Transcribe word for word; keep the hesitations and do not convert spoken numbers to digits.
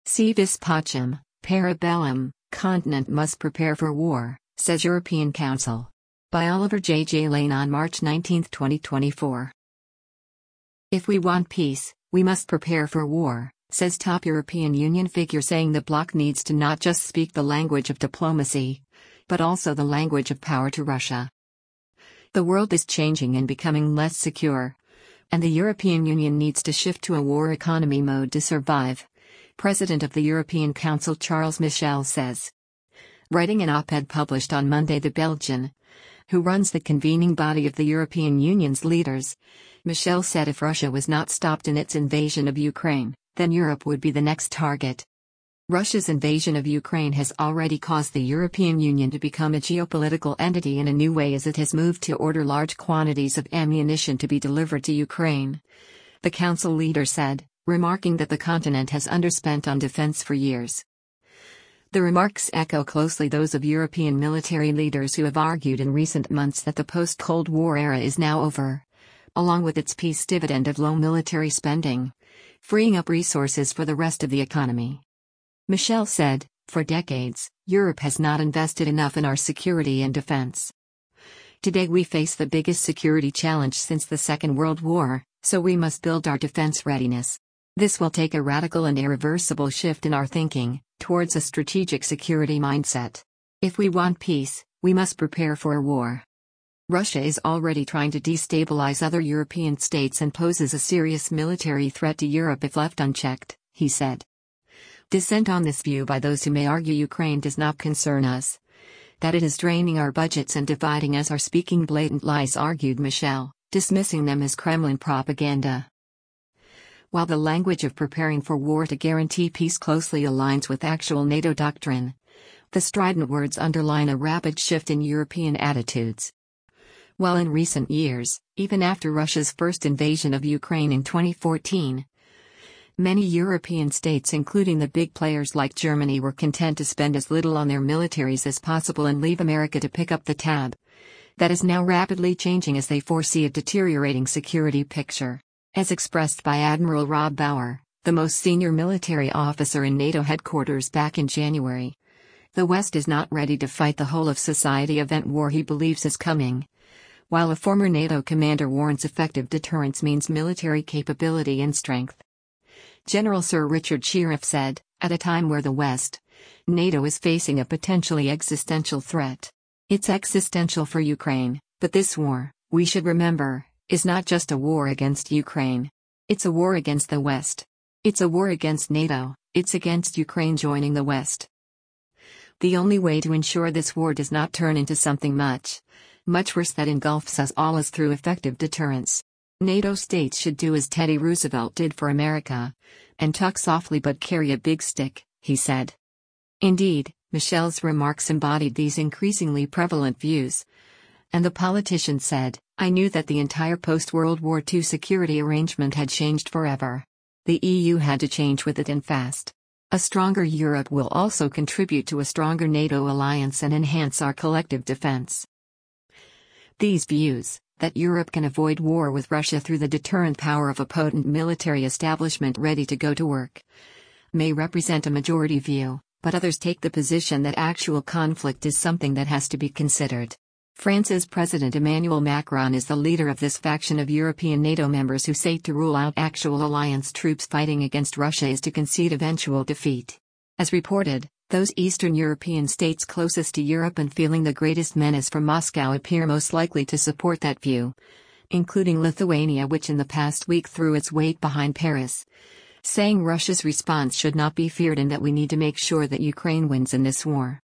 Si vis pacem, para bellum, continent must prepare for war, says European Council. By Oliver J. J. Lane on March nineteenth twenty twenty-four. If we want peace, we must prepare for war, says top European Union figure, saying the bloc needs to not just speak the language of diplomacy, but also the language of power to Russia. The world is changing and becoming less secure, and the European Union needs to shift to a war economy mode to survive, President of the European Council Charles Michel says. Writing an op-ed published on Monday, the Belgian, who runs the convening body of the European Union's leaders, Michel said if Russia was not stopped in its invasion of Ukraine, then Europe would be the next target. Russia's invasion of Ukraine has already caused the European Union to become a geopolitical entity in a new way, as it has moved to order large quantities of ammunition to be delivered to Ukraine, the Council leader said, remarking that the continent has underspent on defense for years. The remarks echo closely those of European military leaders who have argued in recent months that the post-Cold War era is now over, along with its peace dividend of low military spending, freeing up resources for the rest of the economy. Michel said, for decades, Europe has not invested enough in our security and defense. Today we face the biggest security challenge since the Second World War, so we must build our defense readiness. This will take a radical and irreversible shift in our thinking, towards a strategic security mindset. If we want peace, we must prepare for a war. Russia is already trying to destabilize other European states and poses a serious military threat to Europe if left unchecked, he said. Dissent on this view by those who may argue Ukraine does not concern us, that it is draining our budgets and dividing us, are speaking blatant lies, argued Michel, dismissing them as Kremlin propaganda. While the language of preparing for war to guarantee peace closely aligns with actual NATO doctrine, the strident words underline a rapid shift in European attitudes. While in recent years, even after Russia's first invasion of Ukraine in twenty fourteen, many European states, including the big players like Germany, were content to spend as little on their militaries as possible and leave America to pick up the tab. That is now rapidly changing as they foresee a deteriorating security picture. As expressed by Admiral Rob Bauer, the most senior military officer in NATO headquarters back in January, the West is not ready to fight the whole of society event war he believes is coming. While a former NATO commander warns effective deterrence means military capability and strength. General Sir Richard Sheriff said, at a time where the West, NATO is facing a potentially existential threat. It's existential for Ukraine, but this war, we should remember, is not just a war against Ukraine. It's a war against the West. It's a war against NATO, it's against Ukraine joining the West. The only way to ensure this war does not turn into something much, much worse that engulfs us all is through effective deterrence. NATO states should do as Teddy Roosevelt did for America, and talk softly but carry a big stick, he said. Indeed, Michel's remarks embodied these increasingly prevalent views. And the politician said, I knew that the entire post-World War Two security arrangement had changed forever. The E U had to change with it, and fast. A stronger Europe will also contribute to a stronger NATO alliance and enhance our collective defense. These views, that Europe can avoid war with Russia through the deterrent power of a potent military establishment ready to go to work, may represent a majority view, but others take the position that actual conflict is something that has to be considered. France's President Emmanuel Macron is the leader of this faction of European NATO members who say to rule out actual alliance troops fighting against Russia is to concede eventual defeat. As reported, those Eastern European states closest to Europe and feeling the greatest menace from Moscow appear most likely to support that view, including Lithuania, which in the past week threw its weight behind Paris, saying Russia's response should not be feared and that we need to make sure that Ukraine wins in this war.